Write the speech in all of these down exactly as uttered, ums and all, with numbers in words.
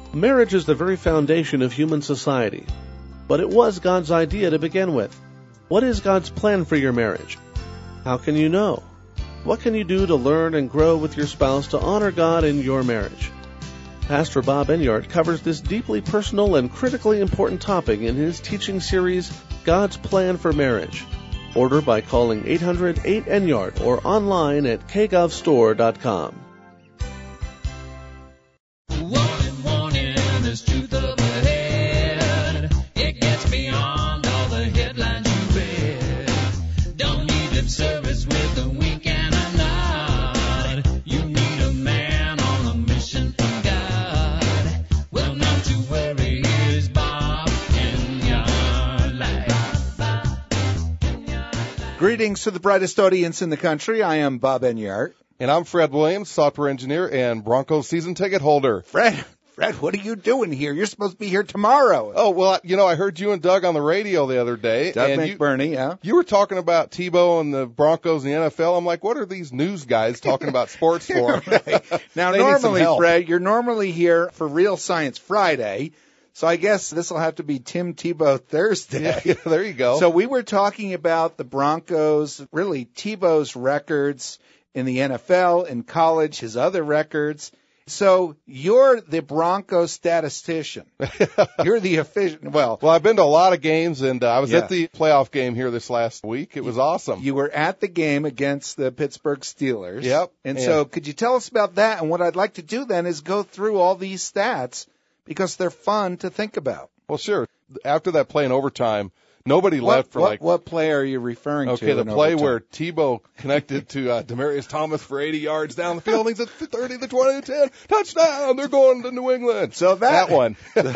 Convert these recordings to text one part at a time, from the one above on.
Marriage is the very foundation of human society, but it was God's idea to begin with. What is God's plan for your marriage? How can you know? What can you do to learn and grow with your spouse to honor God in your marriage? Pastor Bob Enyart covers this deeply personal and critically important topic in his teaching series, God's Plan for Marriage. Order by calling eight hundred eight Enyart or online at k gov store dot com. Greetings to the brightest audience in the country. I am Bob Enyart. And I'm Fred Williams, software engineer and Broncos season ticket holder. Fred, Fred, what are you doing here? You're supposed to be here tomorrow. Oh, well, you know, I heard you and Doug on the radio the other day. Doug and McBurney, you, yeah. You were talking about Tebow and the Broncos and the N F L. I'm like, what are these news guys talking about sports for? Right. Now, They need some normally, help. Fred, you're normally here for Real Science Friday. So I guess this will have to be Tim Tebow Thursday. Yeah, yeah, there you go. So we were talking about the Broncos, really Tebow's records in the N F L, in college, his other records. So you're the Broncos statistician. You're the official. Well, well, I've been to a lot of games, and uh, I was Yeah. at the playoff game here this last week. It was awesome. you were at the game against the Pittsburgh Steelers. Yep. And Yeah. so could you tell us about that? And what I'd like to do then is go through all these stats because they're fun to think about. Well, sure. After that play in overtime, nobody What, left for what, like what play are you referring Okay, to? the in play overtime? where Tebow connected to uh, Demaryius Thomas for eighty yards down the field. He's at thirty, the twenty, the ten. Touchdown! They're going to New England. So that, That one.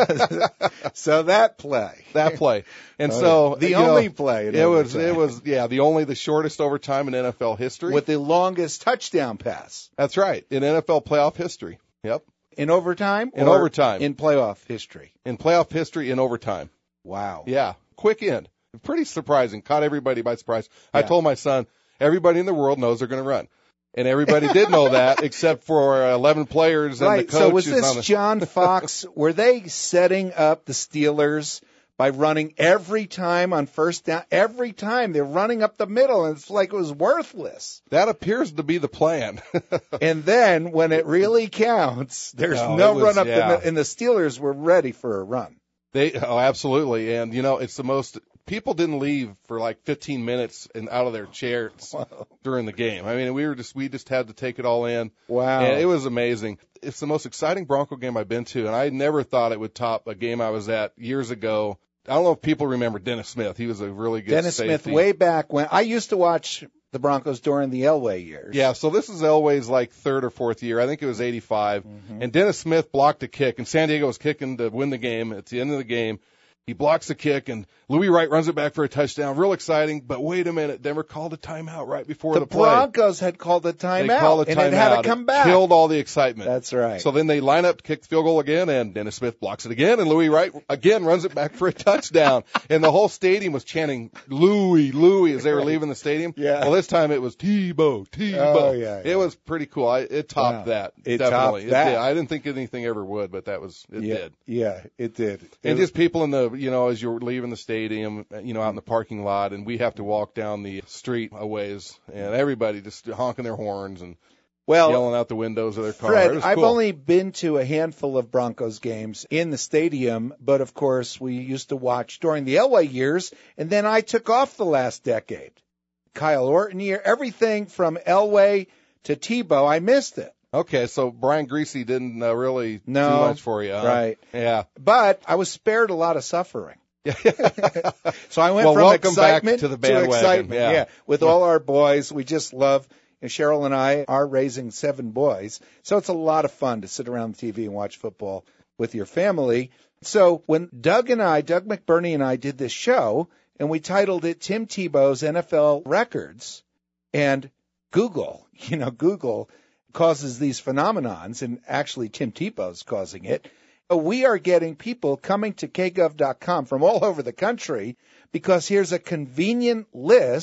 so that play. That play. And Oh, so yeah. The you only know, play in It was, overtime. it was, yeah, the only, the shortest overtime in N F L history. With the longest touchdown pass. That's right, in N F L playoff history. Yep. In overtime? In or overtime. In playoff history. In playoff history in overtime. Wow. Yeah. Quick end. Pretty surprising. Caught everybody by surprise. I Yeah. told my son, everybody in the world knows they're going to run. And everybody did know that, except for uh, eleven players and Right. the coach. So was who's this on the... John Fox? Were they setting up the Steelers by running every time on first down? Every time they're running up the middle, and it's like it was worthless. That appears to be the plan. And then when it really counts, there's No, no, it was- run up yeah. the middle, and the Steelers were ready for a run. They, oh, absolutely. And, you know, it's the most, people didn't leave for like fifteen minutes and out of their chairs Wow. during the game. I mean, we were just, we just had to take it all in. Wow. And it was amazing. It's the most exciting Bronco game I've been to. And I never thought it would top a game I was at years ago. I don't know if people remember Dennis Smith. He was a really good Dennis safety. Smith, way back when I used to watch the Broncos during the Elway years. Yeah, so this is Elway's like third or fourth year. I think it was eighty-five. Mm-hmm. And Dennis Smith blocked a kick, and San Diego was kicking to win the game. At the end of the game, he blocks the kick, and Louis Wright runs it back for a touchdown. Real exciting, but wait a minute. Denver called a timeout right before The the, play. Broncos had called a They timeout, called a and timeout. it had to come back. Killed all the excitement. That's right. So then they line up to kick the field goal again, and Dennis Smith blocks it again, and Louis Wright again runs it back for a touchdown. And the whole stadium was chanting Louis, Louis as they were Right. leaving the stadium. Yeah. Well, this time it was Tebow, Tebow. Oh, yeah, yeah. It was pretty cool. I, it topped Wow. that. It definitely. topped that. It did. I didn't think anything ever would, but that was it yeah, did. Yeah, it did. And It just people in the, you know, as you're leaving the stadium, you know, out in the parking lot, and we have to walk down the street a ways, and everybody just honking their horns and well, yelling out the windows of their car. It Fred, was I've cool. only been to a handful of Broncos games in the stadium, but of course we used to watch during the Elway years, and then I took off the last decade. Kyle Orton year, everything from Elway to Tebow, I missed it. Okay, so Brian Greasy didn't uh, really No, do much for you. Huh? right. Yeah. But I was spared a lot of suffering. So I went Well, from welcome back excitement to the bandwagon. excitement. Yeah. With all our boys, we just love. And Cheryl and I are raising seven boys, so it's a lot of fun to sit around the T V and watch football with your family. So when Doug and I, Doug McBurney and I, did this show, and we titled it Tim Tebow's N F L Records, and Google, you know, Google causes these phenomenons, and actually Tim Tebow's causing it. We are getting people coming to k gov dot com from all over the country because here's a convenient list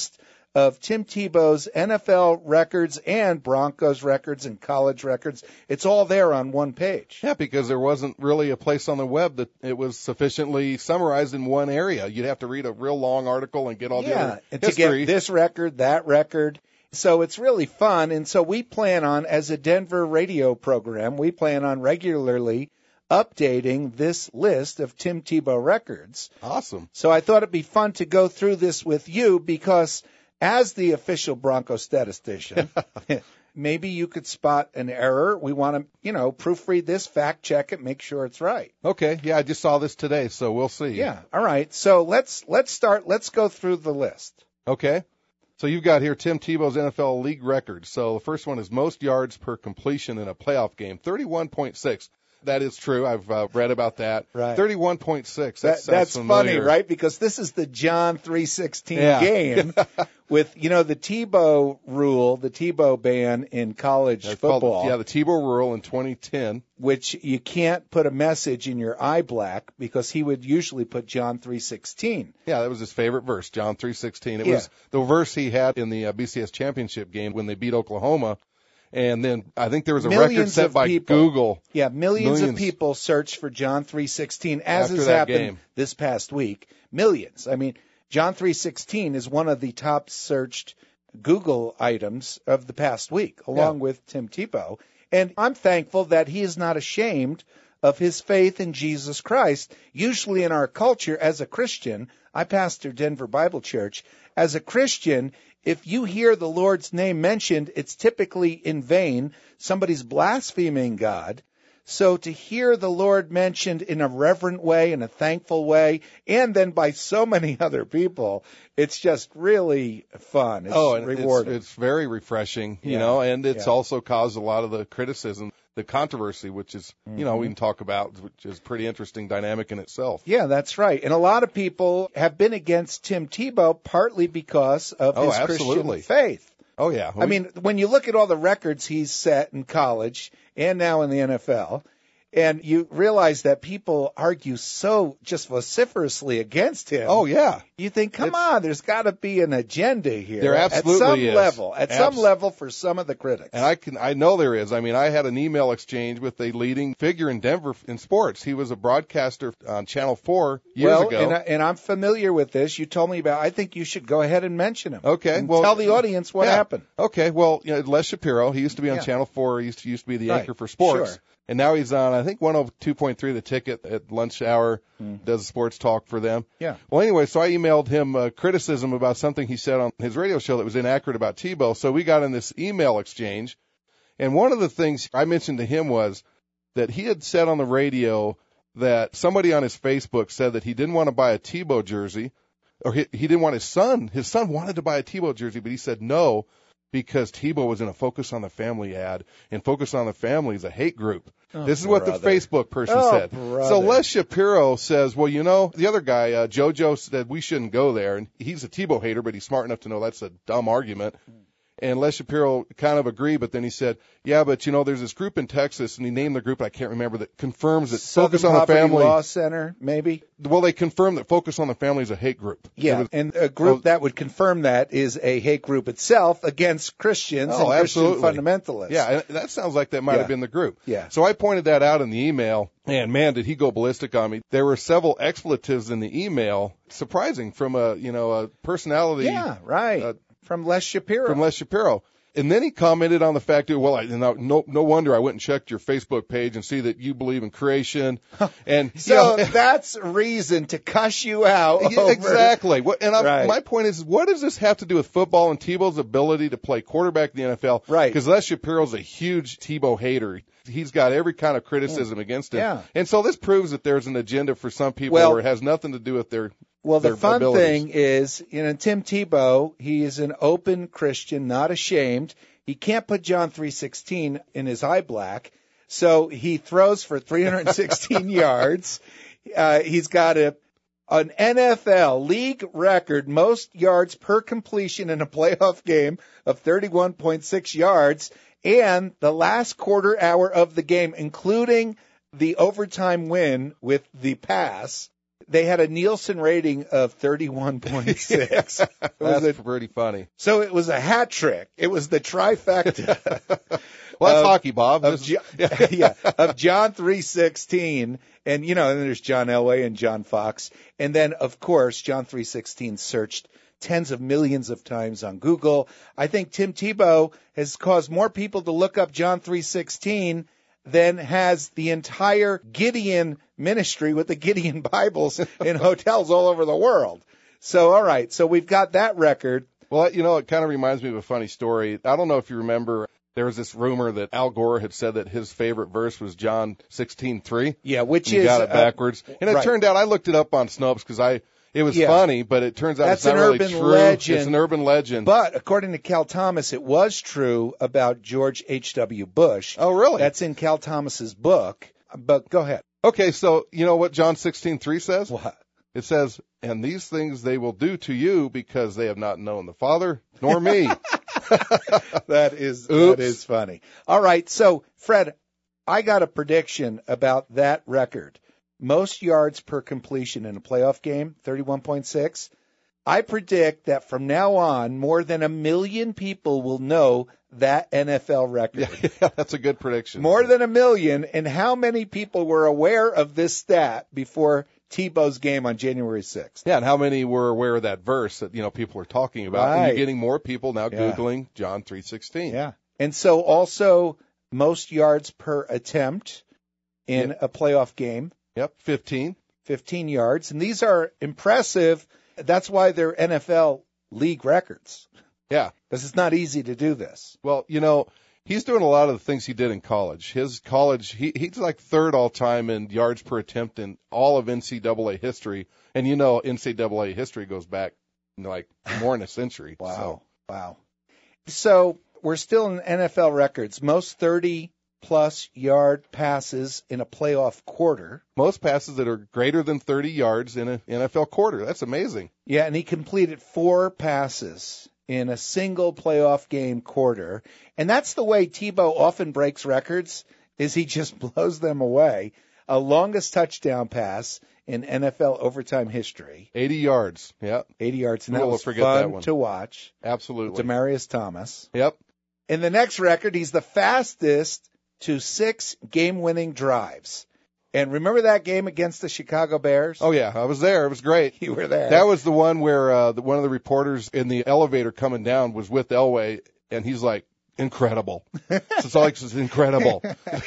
of Tim Tebow's N F L records and Broncos records and college records. It's all there on one page. Yeah, because there wasn't really a place on the web that it was sufficiently summarized in one area. You'd have to read a real long article and get all the yeah, other and history. To get this record, that record. So it's really fun. And so we plan on, as a Denver radio program, we plan on regularly updating this list of Tim Tebow records. Awesome. So I thought it'd be fun to go through this with you because as the official Bronco statistician, maybe you could spot an error. We want to, you know, proofread this, fact check it, make sure it's right. Okay. Yeah, I just saw this today, so we'll see. Yeah. All right. So let's let's start. Let's go through the list. Okay. So you've got here Tim Tebow's N F L league record. So the first one is most yards per completion in a playoff game, thirty-one point six. That is true. I've uh, read about that. Right. thirty-one point six. That, That, that's familiar. funny, right? Because this is the John three sixteen Yeah. game with, you know, the Tebow rule, the Tebow ban in college That's football, called, yeah, the Tebow rule in twenty ten. which you can't put a message in your eye black because he would usually put John three sixteen. Yeah, that was his favorite verse, John three sixteen. It Yeah. was the verse he had in the uh, B C S championship game when they beat Oklahoma. And then I think there was a Millions record set of by people. Google. Yeah, millions, Millions. of people searched for John three sixteen, as After has that happened game. this past week. Millions. I mean, John three sixteen is one of the top searched Google items of the past week, along Yeah. with Tim Tebow. And I'm thankful that he is not ashamed of his faith in Jesus Christ. Usually in our culture, as a Christian, I pastor Denver Bible Church. As a Christian, if you hear the Lord's name mentioned, it's typically in vain. Somebody's blaspheming God. So to hear the Lord mentioned in a reverent way, in a thankful way, and then by so many other people, it's just really fun. It's oh, and rewarding. It's, it's very refreshing, you Yeah. know, and it's Yeah. also caused a lot of the criticism, the controversy, which is, you know, we can talk about, which is pretty interesting dynamic in itself. Yeah, that's right. And a lot of people have been against Tim Tebow partly because of Oh, his absolutely. Christian faith. Oh, yeah. I mean, when you look at all the records he's set in college and now in the N F L, and you realize that people argue so just vociferously against him. oh, yeah. You think, come It's- on, there's got to be an agenda here. There absolutely at some is. level, at some Abs- level for some of the critics. And I can, I know there is. I mean, I had an email exchange with a leading figure in Denver in sports. He was a broadcaster on Channel four years well, ago. and, I, and I'm familiar with this. You told me about. I think you should go ahead and mention him. Okay, and well, tell the audience what yeah. happened. Okay, well, you know, Les Shapiro, he used to be on Yeah. Channel four. He used to, used to be the Right. anchor for sports. Sure. And now he's on, I think, one oh two point three The Ticket at lunch hour, Mm. does sports talk for them. Yeah. Well, anyway, so I emailed him uh, criticism about something he said on his radio show that was inaccurate about Tebow. So we got in this email exchange. And one of the things I mentioned to him was that he had said on the radio that somebody on his Facebook said that he didn't want to buy a Tebow jersey, or he, he didn't want his son. His son wanted to buy a Tebow jersey, but he said no because Tebow was in a Focus on the Family ad, and Focus on the Family is a hate group. Oh, this is what the brother. Facebook person Oh, said. brother. So Les Shapiro says, well, you know, the other guy, uh, JoJo, said we shouldn't go there, and he's a Tebow hater, but he's smart enough to know that's a dumb argument. And Les Shapiro kind of agreed, but then he said, yeah, but, you know, there's this group in Texas, and he named the group, I can't remember, that confirms that Southern Focus on the Poverty Family. Law Center, maybe. Well, they confirmed that Focus on the Family is a hate group. Yeah, It was- and a group well- that would confirm that is a hate group itself against Christians Oh, and Christian absolutely. fundamentalists. Yeah, and that sounds like that might Yeah. have been the group. Yeah. So I pointed that out in the email, and man, did he go ballistic on me. There were several expletives in the email, surprising from a, you know, a personality Yeah, right. uh, From Les Shapiro. from Les Shapiro. And then he commented on the fact that, well, I, no, no, no wonder I went and checked your Facebook page and see that you believe in creation. And so you know, that's reason to cuss you out. Yeah, over- exactly. What, and I'm, Right. my point is, what does this have to do with football and Tebow's ability to play quarterback in the N F L? Right. Because Les Shapiro's a huge Tebow hater. He's got every kind of criticism against him. Yeah. And so this proves that there's an agenda for some people Well- where it has nothing to do with their Well, the their fun abilities. thing is, you know, Tim Tebow, he is an open Christian, not ashamed. He can't put John three sixteen in his eye black, so he throws for three hundred sixteen yards. Uh, he's got a an N F L league record most yards per completion in a playoff game of thirty-one point six yards, and the last quarter hour of the game, including the overtime win with the pass, they had a Nielsen rating of thirty-one point six. That's a, pretty funny. So it was a hat trick. It was the trifecta. Well, that's of, hockey, Bob. Of, John, yeah, of John three sixteen, and you know, and then there's John Elway and John Fox, and then of course John three sixteen searched tens of millions of times on Google. I think Tim Tebow has caused more people to look up John three sixteen than has the entire Gideon ministry with the Gideon Bibles in hotels all over the world. So, all right, so we've got that record. Well, you know, it kind of reminds me of a funny story. I don't know if you remember. There was this rumor that Al Gore had said that his favorite verse was John sixteen three. Yeah, which he is got it backwards. Uh, and it right. turned out I looked it up on Snopes because I it was yeah. funny, but it turns out That's it's not an really urban true. Legend, it's an urban legend. But according to Cal Thomas, it was true about George H W. Bush. Oh, really? That's in Cal Thomas's book. But go ahead. Okay, so you know what John sixteen three says? What? It says, "And these things they will do to you because they have not known the Father nor me." That is Oops. that is funny. All right, so Fred, I got a prediction about that record. Most yards per completion in a playoff game, thirty-one point six. I predict that from now on, more than a million people will know that N F L record. Yeah, yeah, that's a good prediction. More than a million. And how many people were aware of this stat before Tebow's game on January sixth? Yeah, and how many were aware of that verse that, you know, people are talking about? Right. And you're getting more people now Yeah. Googling John three sixteen. Yeah. And so also most yards per attempt in Yep. a playoff game. Yep, fifteen. fifteen yards. And these are impressive. That's why they're N F L league records. Yeah. Because it's not easy to do this. Well, you know, he's doing a lot of the things he did in college. His college, he, he's like third all time in yards per attempt in all of N C double A history. And you know, N C double A history goes back like more than a century. Wow. So. Wow. So we're still in N F L records. Most thirty plus yard passes in a playoff quarter. Most passes that are greater than thirty yards in an N F L quarter. That's amazing. Yeah, and he completed four passes in a single playoff game quarter. And that's the way Tebow often breaks records, is he just blows them away. A longest touchdown pass in N F L overtime history. eighty yards. Yep. eighty yards. And Who that will was forget fun that one? to watch. Absolutely. Demaryius Thomas. Yep. In the next record, he's the fastest to six game-winning drives. And remember that game against the Chicago Bears? Oh, yeah. I was there. It was great. You were there. That was the one where uh, the, one of the reporters in the elevator coming down was with Elway, and he's like, incredible. It's all like, it's incredible.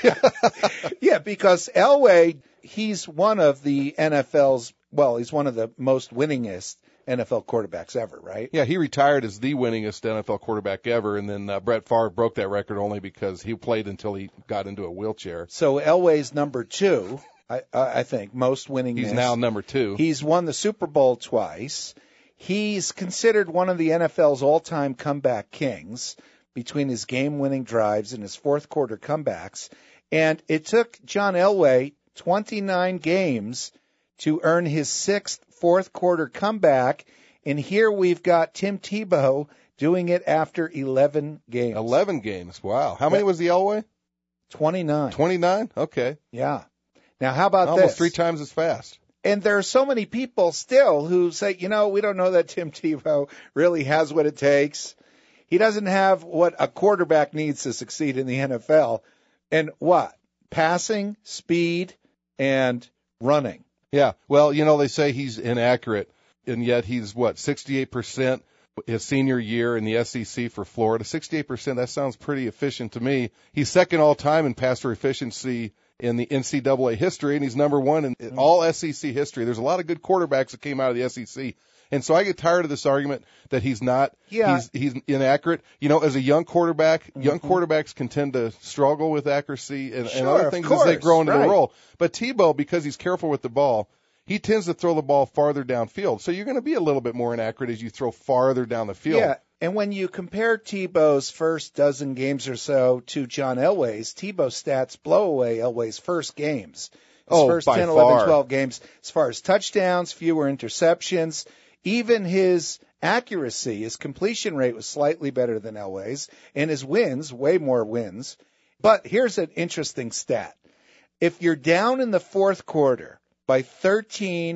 Yeah, because Elway, he's one of the N F L's, well, he's one of the most winningest N F L quarterbacks ever, right? Yeah, he retired as the winningest N F L quarterback ever, and then uh, Brett Favre broke that record only because he played until he got into a wheelchair. So Elway's number two, I, I think, most winningest. He's now number two. He's won the Super Bowl twice. He's considered one of the N F L's all-time comeback kings between his game-winning drives and his fourth-quarter comebacks. And it took John Elway twenty-nine games to earn his sixth fourth-quarter comeback. And here we've got Tim Tebow doing it after eleven games. eleven games. Wow. How many was the Elway? twenty-nine. twenty-nine? Okay. Yeah. Now, how about Almost this? three times as fast. And there are so many people still who say, you know, we don't know that Tim Tebow really has what it takes. He doesn't have what a quarterback needs to succeed in the N F L. And what? Passing, speed, and running. Yeah. Well, you know, they say he's inaccurate, and yet he's, what, sixty-eight percent his senior year in the S E C for Florida. sixty-eight percent, that sounds pretty efficient to me. He's second all-time in passer efficiency in the N C double A history, and he's number one in Mm-hmm. all S E C history. There's a lot of good quarterbacks that came out of the S E C. And so I get tired of this argument that he's not, Yeah. he's, he's inaccurate. You know, as a young quarterback, mm-hmm. young quarterbacks can tend to struggle with accuracy and, Sure, and other of things course, as they grow into right. the role. But Tebow, because he's careful with the ball, he tends to throw the ball farther downfield. So you're going to be a little bit more inaccurate as you throw farther down the field. Yeah, and when you compare Tebow's first dozen games or so to John Elway's, Tebow's stats blow away Elway's first games. His Oh, first by ten, eleven, far. twelve games, as far as touchdowns, fewer interceptions, even his accuracy, his completion rate was slightly better than Elway's, and his wins, way more wins. But here's an interesting stat. If you're down in the fourth quarter by thirteen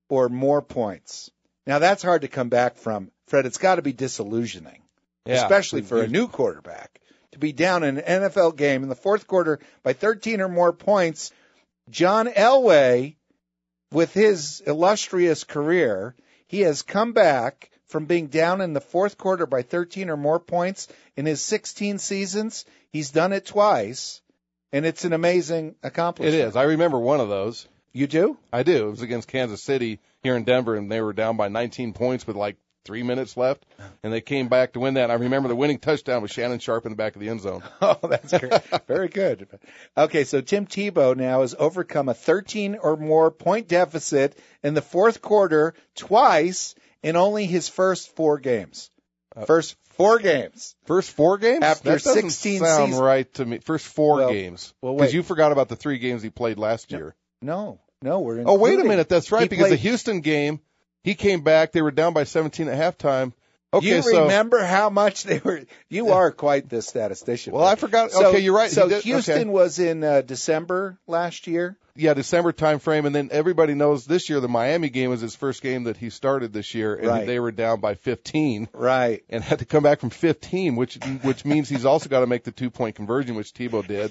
or more points. Now, that's hard to come back from. Fred, it's got to be disillusioning, Yeah. especially for a new quarterback. To be down in an N F L game in the fourth quarter by thirteen or more points. John Elway, with his illustrious career, he has come back from being down in the fourth quarter by thirteen or more points in his sixteen seasons. He's done it twice, and it's an amazing accomplishment. It is. I remember one of those. You do? I do. It was against Kansas City here in Denver, and they were down by nineteen points with like three minutes left, and they came back to win that. And I remember the winning touchdown with Shannon Sharp in the back of the end zone. Oh, that's great. Very good. Okay, so Tim Tebow now has overcome a thirteen or more point deficit in the fourth quarter twice in only his first four games. First four games. First four games? After that doesn't sixteen sound seasons. right to me. First four Well, games. well, Because wait. you forgot about the three games he played last year. No, no, we're Oh, wait a including- minute. That's right, he because the played- Houston game, he came back. They were down by seventeen at halftime. Okay, you so remember how much they were? You are quite the statistician. Well, I forgot. So- Okay, you're right. So He did- Houston okay. was in uh, December last year. yeah, December time frame, and then everybody knows this year the Miami game was his first game that he started this year, and Right. they were down by fifteen Right. and had to come back from fifteen, which which means he's also got to make the two point conversion, which Tebow did.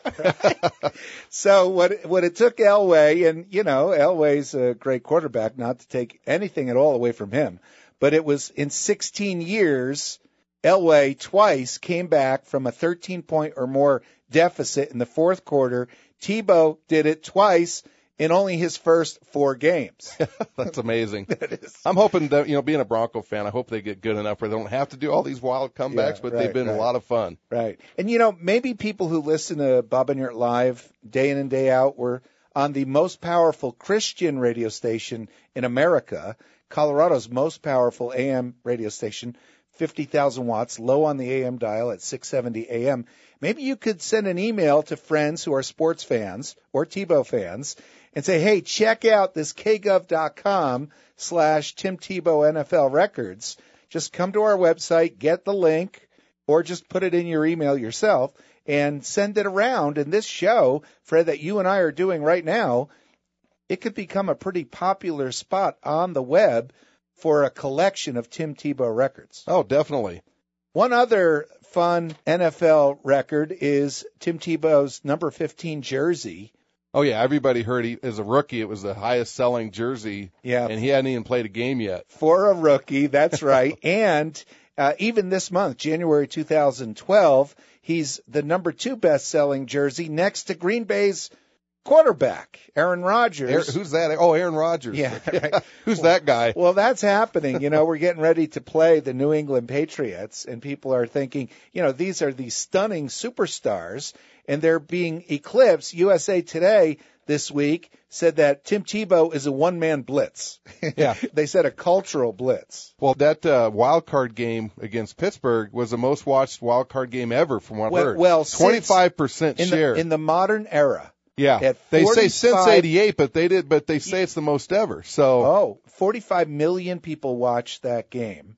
So what what it took Elway, and you know Elway's a great quarterback, not to take anything at all away from him, but it was in sixteen years, Elway twice came back from a thirteen point or more deficit in the fourth quarter. Tebow did it twice in only his first four games. That's amazing. That is. I'm hoping that, you know, being a Bronco fan, I hope they get good enough where they don't have to do all these wild comebacks, Yeah, but right, they've been right. a lot of fun. Right. And, you know, maybe people who listen to Bob and Yurt Live day in and day out were on the most powerful Christian radio station in America, Colorado's most powerful A M radio station, fifty thousand watts, low on the A M dial at six seventy A M. Maybe you could send an email to friends who are sports fans or Tebow fans and say, hey, check out this kgov.com slash Tim Tebow NFL records. Just come to our website, get the link, or just put it in your email yourself and send it around. And this show, Fred, that you and I are doing right now, it could become a pretty popular spot on the web for a collection of Tim Tebow records. Oh, definitely. One other fun N F L record is Tim Tebow's number fifteen jersey. Oh, yeah, everybody heard he, as a rookie, it was the highest selling jersey, Yeah. and he hadn't even played a game yet. For a rookie, that's right. And uh, even this month, January two thousand twelve, he's the number two best-selling jersey next to Green Bay's quarterback, Aaron Rodgers. Aaron, who's that? Oh, Aaron Rodgers. Yeah, right. Who's that guy? Well, that's happening. You know, we're getting ready to play the New England Patriots, and people are thinking, you know, these are these stunning superstars, and they're being eclipsed. U S A Today this week said that Tim Tebow is a one-man blitz. Yeah. They said a cultural blitz. Well, that uh, wild card game against Pittsburgh was the most watched wild card game ever, from what I've Well- heard. well, since- twenty-five percent In share. the, in the modern era. yeah, at they say since forty-five eighty-eight, but they did, but they say it's the most ever. So Oh, forty-five million people watched that game.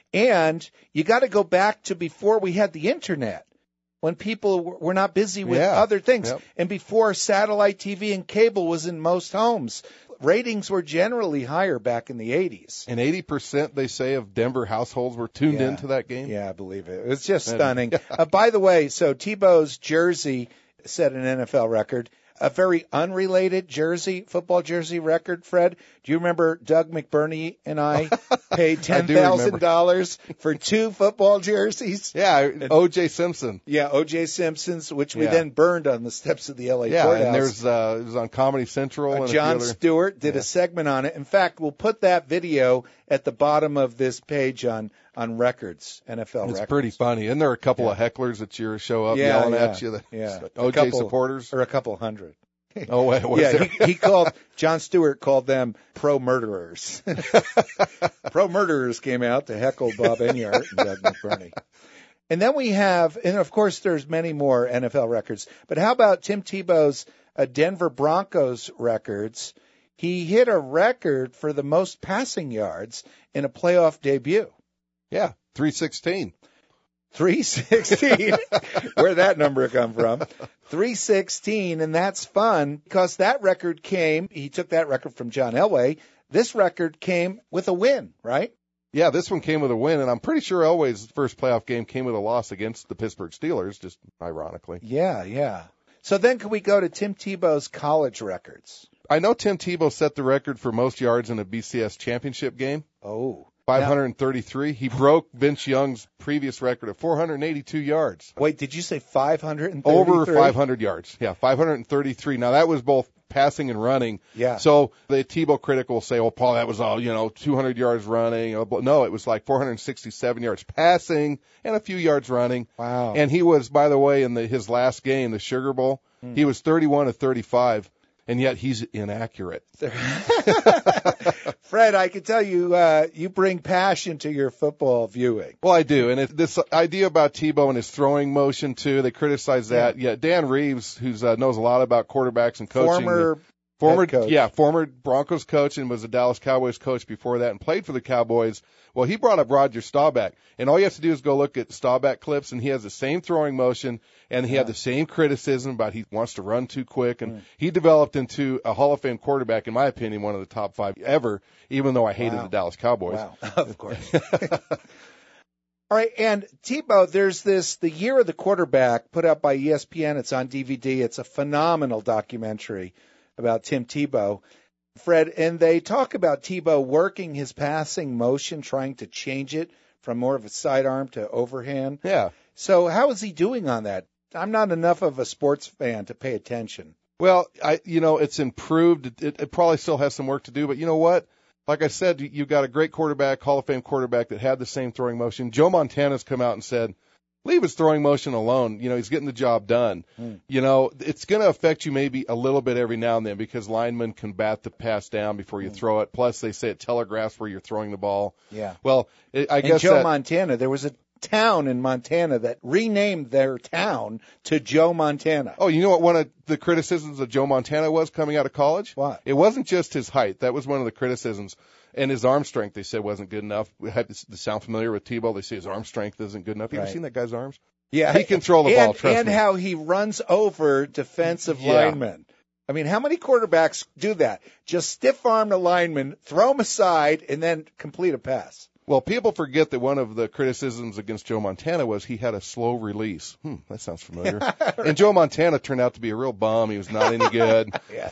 And you got to go back to before we had the internet, when people were were not busy with Yeah. other things, Yep. and before satellite T V and cable was in most homes. Ratings were generally higher back in the eighties. and eighty percent they say of Denver households were tuned Yeah. into that game. Yeah, I believe it. It was just And- stunning. uh, by the way, so Tebow's jersey set an N F L record. A very unrelated jersey, football jersey record, Fred. Do you remember Doug McBurney and I paid ten thousand dollars for two football jerseys? Yeah, O J Simpson. Yeah, O J Simpson's, which we Yeah. then burned on the steps of the L A Yeah, courthouse. and there's uh, it was on Comedy Central. Uh, and a few Jon other- Stewart did Yeah. a segment on it. In fact, we'll put that video at the bottom of this page on on records, N F L It's records. pretty funny. And there are a couple Yeah. of hecklers that you show up Yeah, yelling yeah, at you. The yeah. O A J couple- supporters. Or a couple hundred. Oh, wait, was Yeah, there? he, he called, Jon Stewart called them pro-murderers. Pro-murderers came out to heckle Bob Enyart and Doug McBurney. And then we have, and of course there's many more N F L records, but how about Tim Tebow's uh, Denver Broncos records? He hit a record for the most passing yards in a playoff debut. Yeah, three sixteen. three sixteen. Where'd that number come from? three sixteen, and that's fun because that record came, he took that record from John Elway, this record came with a win, right? Yeah, this one came with a win, and I'm pretty sure Elway's first playoff game came with a loss against the Pittsburgh Steelers, just ironically. Yeah, yeah. So then can we go to Tim Tebow's college records? I know Tim Tebow set the record for most yards in a B C S championship game. Oh. five hundred thirty-three. He broke Vince Young's previous record of four hundred eighty-two yards. Wait, did you say five hundred thirty-three? Over five hundred yards. Yeah, five hundred thirty-three. Now, that was both passing and running. Yeah. So the Tebow critic will say, well, Paul, that was all, you know, two hundred yards running. No, it was like four hundred sixty-seven yards passing and a few yards running. Wow. And he was, by the way, in the, his last game, the Sugar Bowl, mm. he was thirty-one of thirty-five. And yet he's inaccurate. Fred, I can tell you, uh, you bring passion to your football viewing. Well, I do. And it, this idea about Tebow and his throwing motion, too, they criticize that. Yeah, yeah Dan Reeves, who uh, knows a lot about quarterbacks and coaching. Former Former, coach. yeah, former Broncos coach and was a Dallas Cowboys coach before that and played for the Cowboys. Well, he brought up Roger Staubach, and all you have to do is go look at Staubach clips, and he has the same throwing motion, and he yeah. had the same criticism about he wants to run too quick, and mm. he developed into a Hall of Fame quarterback, in my opinion, one of the top five ever, even though I hated wow. the Dallas Cowboys. Wow, of course. All right, and Tebow, there's this, The Year of the Quarterback, put out by E S P N. It's on D V D. It's a phenomenal documentary about Tim Tebow, Fred, and they talk about Tebow working his passing motion, trying to change it from more of a sidearm to overhand. Yeah. So how is he doing on that? I'm not enough of a sports fan to pay attention. Well, I, you know, it's improved. It, it, it probably still has some work to do, but you know what? Like I said, you've got a great quarterback, Hall of Fame quarterback that had the same throwing motion. Joe Montana's come out and said, leave his throwing motion alone. You know, he's getting the job done. Mm. You know, it's going to affect you maybe a little bit every now and then because linemen can bat the pass down before you mm. throw it. Plus, they say it telegraphs where you're throwing the ball. Yeah. Well, it, I and guess Joe that, Montana, there was a town in Montana that renamed their town to Joe Montana. Oh, you know what one of the criticisms of Joe Montana was coming out of college? What? It wasn't just his height. That was one of the criticisms. And his arm strength, they said, wasn't good enough. We had to sound familiar with Tebow. They say his arm strength isn't good enough. You right. ever seen that guy's arms? Yeah. He can throw the and, ball, trust and me. And how he runs over defensive yeah. linemen. I mean, how many quarterbacks do that? Just stiff-arm the lineman, throw him aside, and then complete a pass. Well, people forget that one of the criticisms against Joe Montana was he had a slow release. Hmm, that sounds familiar. And Joe Montana turned out to be a real bum. He was not any good. yeah.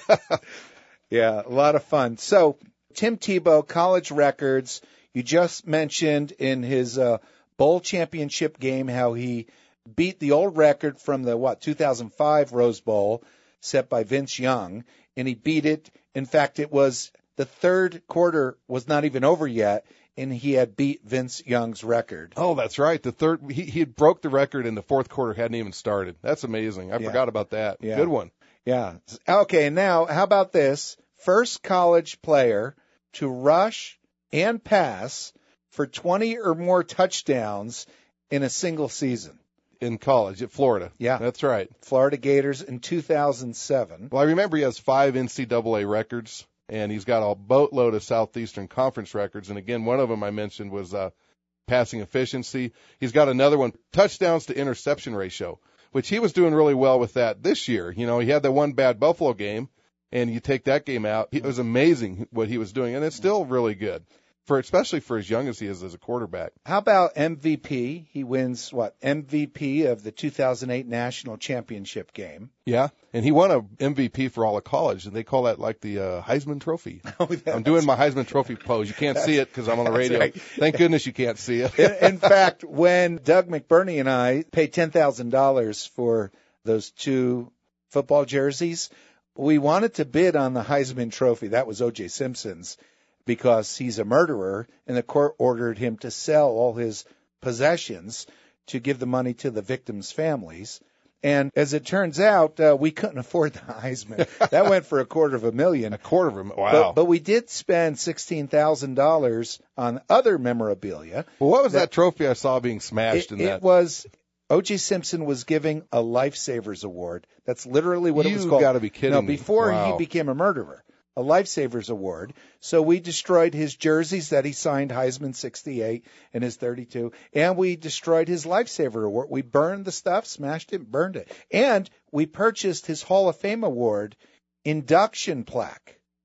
yeah, a lot of fun. So, Tim Tebow, college records. You just mentioned in his uh, bowl championship game how he beat the old record from the, what, two thousand five Rose Bowl set by Vince Young, and he beat it. In fact, it was the third quarter was not even over yet, and he had beat Vince Young's record. Oh, that's right. The third he he had broke the record, and the fourth quarter hadn't even started. That's amazing. I yeah. forgot about that. Yeah. Good one. Yeah. Okay, now how about this? First college player to rush and pass for twenty or more touchdowns in a single season. In college at Florida. Yeah. That's right. Florida Gators in two thousand seven. Well, I remember he has five N C double A records, and he's got a boatload of Southeastern Conference records. And, again, one of them I mentioned was uh, passing efficiency. He's got another one, touchdowns to interception ratio, which he was doing really well with that this year. You know, he had that one bad Buffalo game, and you take that game out. It was amazing what he was doing, and it's still really good, for especially for as young as he is as a quarterback. How about M V P? He wins, what, M V P of the two thousand eight National Championship game. Yeah, and he won a M V P for all of college, and they call that like the uh, Heisman Trophy. Oh, I'm doing my Heisman Trophy pose. You can't see it because I'm on the radio. Right. Thank goodness you can't see it. in, in fact, when Doug McBurney and I paid ten thousand dollars for those two football jerseys, we wanted to bid on the Heisman Trophy. That was O J Simpson's, because he's a murderer, and the court ordered him to sell all his possessions to give the money to the victims' families. And as it turns out, uh, we couldn't afford the Heisman. That went for a quarter of a million. A quarter of a million. Wow. But, but we did spend sixteen thousand dollars on other memorabilia. Well, what was that, that trophy I saw being smashed it, in that? It was O J Simpson was giving a Lifesavers Award. That's literally what you it was called. You got to be kidding no, me. before Wow. he became a murderer. A Lifesavers Award. So we destroyed his jerseys that he signed Heisman sixty-eight and his thirty-two, and we destroyed his Lifesaver Award. We burned the stuff, smashed it, burned it. And we purchased his Hall of Fame Award induction plaque.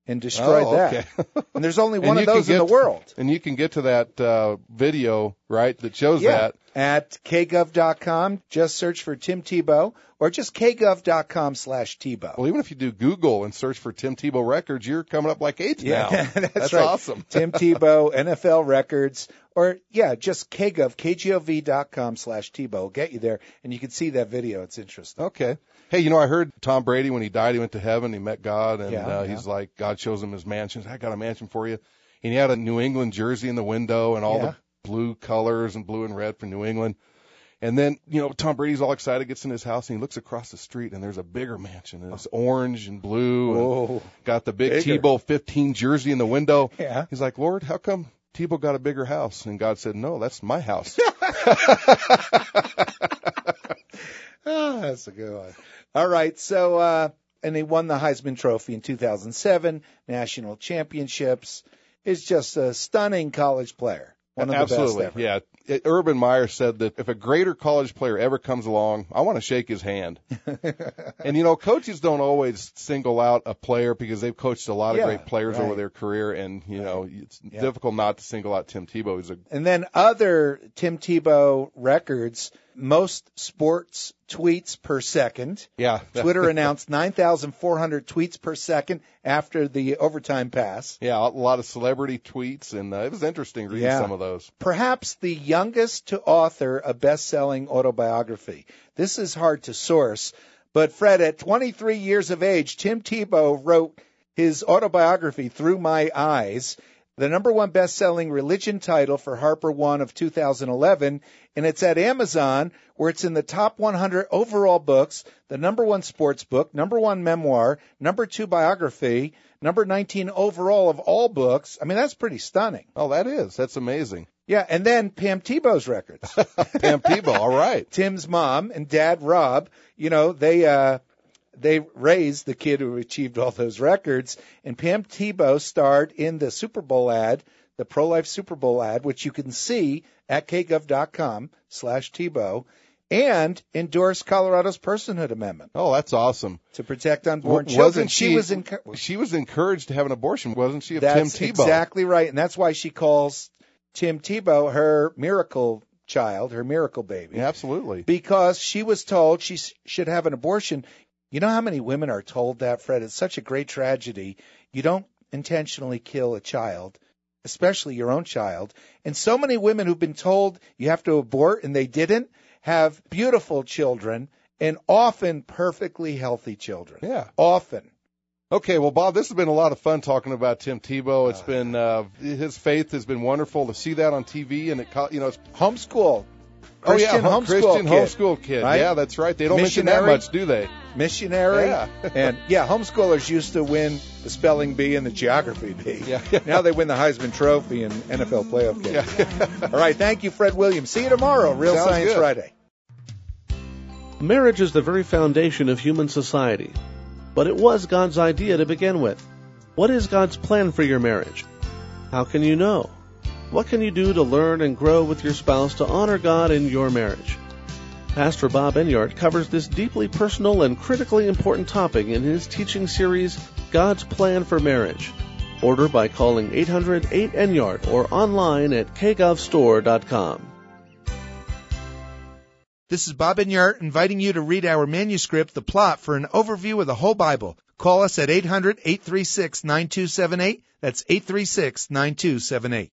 and destroyed oh, okay. that. And there's only one and of those in the to, world. And you can get to that uh, video, right, that shows yeah, that. At k gov dot com. Just search for Tim Tebow, or just k gov dot com slash Tebow. Well, even if you do Google and search for Tim Tebow records, you're coming up like eighth yeah, now. that's, that's right. awesome. Tim Tebow, N F L records, or, yeah, just kgov, k g o v dot com slash Tebow will get you there, and you can see that video. It's interesting. Okay. Hey, you know, I heard Tom Brady, when he died, he went to heaven, he met God, and yeah, uh, yeah. he's like, God shows him his mansion. I got a mansion for you. And he had a New England jersey in the window and all yeah. the blue colors and blue and red for New England. And then, you know, Tom Brady's all excited, gets in his house, and he looks across the street, and there's a bigger mansion. And it's orange and blue. Whoa. And got the big Bigger. Tebow fifteen jersey in the window. Yeah. He's like, Lord, how come Tebow got a bigger house? And God said, no, that's my house. Oh, that's a good one. All right, so, uh, and he won the Heisman Trophy in two thousand seven, national championships. Is just a stunning college player. One of Absolutely, the best ever. yeah. It, Urban Meyer said that if a greater college player ever comes along, I want to shake his hand. And, you know, coaches don't always single out a player because they've coached a lot of Yeah, great players right. over their career, and, you Right. know, it's Yeah. difficult not to single out Tim Tebow. He's a And then other Tim Tebow records, most sports tweets per second. yeah. Twitter announced nine thousand four hundred tweets per second after the overtime pass. Yeah, a lot of celebrity tweets, and uh, it was interesting reading Yeah. some of those. Perhaps the youngest to author a best-selling autobiography. This is hard to source, but Fred, at twenty-three years of age, Tim Tebow wrote his autobiography, Through My Eyes, the number one best-selling religion title for Harper One of two thousand eleven, and it's at Amazon, where it's in the top one hundred overall books, the number one sports book, number one memoir, number two biography, number nineteen overall of all books. I mean, that's pretty stunning. Oh, that is. That's amazing. Yeah, and then Pam Tebow's records. Pam Tebow, all right. Tim's mom and dad, Rob, you know, they uh, they raised the kid who achieved all those records. And Pam Tebow starred in the Super Bowl ad, the pro-life Super Bowl ad, which you can see at k gov dot com slash Tebow, and endorsed Colorado's personhood amendment Oh, that's awesome. to protect unborn W- children. wasn't she- was in, She was encouraged to have an abortion, wasn't she, of that's Tim Tebow? exactly right, and that's why she calls Tim Tebow her miracle child, her miracle baby. Yeah, absolutely. Because she was told she s- should have an abortion. You know how many women are told that, Fred? It's such a great tragedy. You don't intentionally kill a child, especially your own child. And so many women who've been told you have to abort and they didn't have beautiful children, and often perfectly healthy children. Yeah. Often. Okay, well, Bob, this has been a lot of fun talking about Tim Tebow. It's been uh, his faith has been wonderful to see that on T V, and it, co- you know, it's Homeschool. oh yeah, Christian home, homeschool Christian kid, homeschool kid. right? Yeah, that's right. They don't mention that Missionary. much, do they? Missionary. Yeah. And, yeah, homeschoolers used to win the spelling bee and the geography bee. Yeah. Now they win the Heisman Trophy and N F L playoff games. Yeah. All right, thank you, Fred Williams. See you tomorrow, Real Sounds Science good. Friday. Marriage is the very foundation of human society. But it was God's idea to begin with. What is God's plan for your marriage? How can you know? What can you do to learn and grow with your spouse to honor God in your marriage? Pastor Bob Enyart covers this deeply personal and critically important topic in his teaching series, God's Plan for Marriage. Order by calling eight hundred eight Enyart or online at k gov store dot com. This is Bob Enyart inviting you to read our manuscript, The Plot, for an overview of the whole Bible. Call us at eight hundred eight three six nine two seven eight. That's eight three six nine two seven eight.